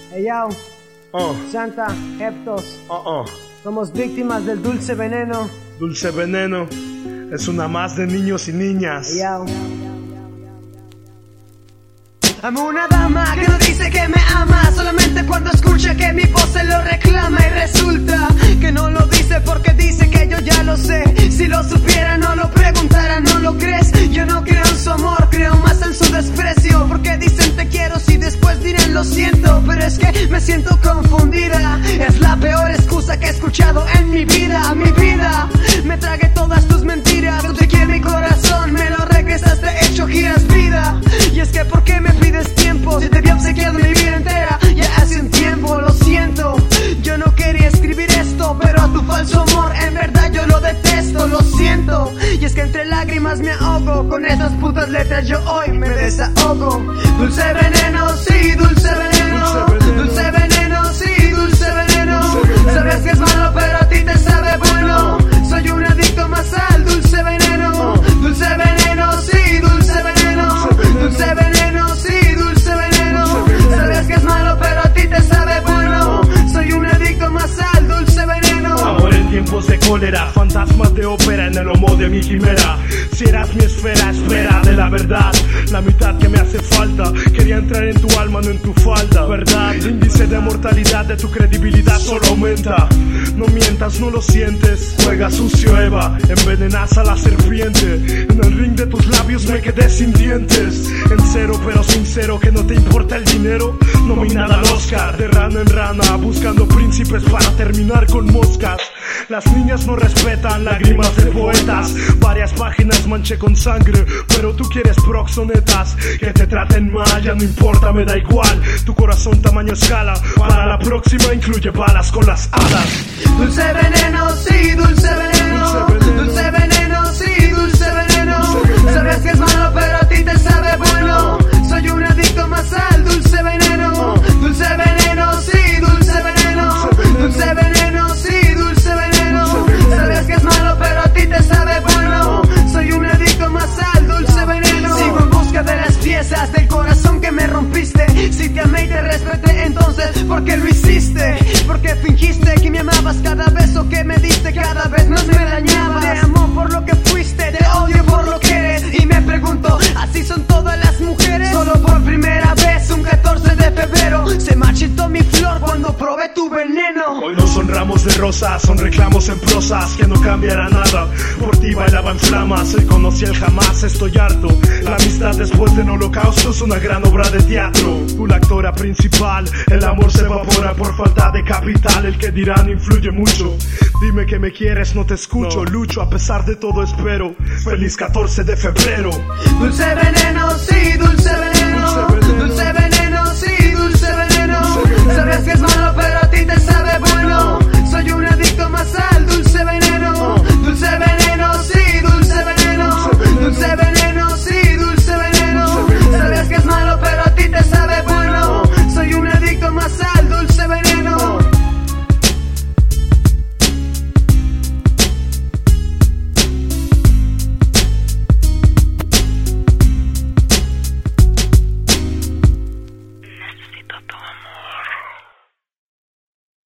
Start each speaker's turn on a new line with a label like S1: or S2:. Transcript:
S1: Hey yo, Santa, Heptos, somos víctimas del dulce veneno.
S2: Dulce veneno es una más de niños y niñas.
S1: Hey yo. Amo una dama que no dice que me ama, solamente cuando escucha que mi voz se lo reclama. Y resulta que no lo dice porque dice que yo ya lo sé. Si lo supiera no lo preguntara, ¿no lo crees? Yo no creo en su amor, creo más en su desprecio. Porque dicen te quiero si después dirán lo siento. Pero es que me siento confundida, es la peor excusa que he escuchado en mi vida. Mi vida, me tragué todas tus mentiras, tú te quieres mi corazón, me lo regresaste hecho giras vida. Y es que ¿por qué me pides tiempo? Si te había obsequiado mi vida entera ya hace un tiempo, lo siento. Yo no quería escribir esto, pero a tu falso amor en verdad yo lo detesto, lo siento. Y es que entre lágrimas me ahogo, con estas putas letras yo hoy me desahogo. Dulce veneno, sí, dulce veneno. Dulce veneno, sí, dulce veneno. Sabes que es malo pero a ti te sabe bueno. Soy un adicto más al dulce veneno. Dulce veneno, sí, dulce veneno. Dulce veneno, sí, dulce veneno. Sabes que es malo pero a ti te sabe bueno. Soy un adicto más al dulce veneno.
S2: Amor en tiempos de cólera, fantasmas de ópera en el lomo de mi quimera. Si eras mi esfera, espera de la verdad, la mitad que me hace falta. Quería entrar en tu alma, no en tu falda, ¿verdad? El índice de mortalidad de tu credibilidad solo aumenta. No mientas, no lo sientes. Juega sucio, Eva, envenenas a la serpiente. En el ring de tus labios me quedé sin dientes. En cero pero sincero, que no te importa el dinero. Nominada al Oscar, de rana en rana, buscando príncipes para terminar con moscas. Las niñas no respetan lágrimas de poetas. Varias páginas manché con sangre, pero tú quieres proxonetas. Que te traten mal, ya no importa, me da igual. Tu corazón tamaño escala, para la próxima incluye balas con las alas.
S1: Dulce veneno, sí, dulce veneno. Dulce veneno, sí, dulce veneno. Sabes que es malo pero a ti te sabe bueno. Soy un adicto más al dulce veneno. Dulce veneno, sí, dulce veneno. Dulce veneno, sí, dulce veneno. Sabes que es malo pero a ti te sabe bueno. Soy un adicto más al dulce veneno. Sigo en busca de las piezas del corazón que me rompiste. Si te amé y te respeté, entonces ¿por qué lo hiciste? Porque fingiste que me amabas, cada beso que me diste cada vez más me dañabas. Te amo por lo que fuiste, te odio por lo que eres. Y me pregunto, ¿así son todas las mujeres? Solo por primera vez, un 14 de febrero se marchitó mi flor cuando probé tu veneno.
S2: Hoy no son ramos de rosas, son reclamos en prosas que no cambiará nada. Por ti bailaba en flamas, hoy conocí el jamás, estoy harto. La amistad después del holocausto es una gran obra de teatro. Tú la actora principal, el amor se evapora por falta de capital. El que dirán influye mucho. Dime que me quieres, no te escucho, lucho, a pesar de todo espero. Feliz 14 de febrero.
S1: Dulce veneno.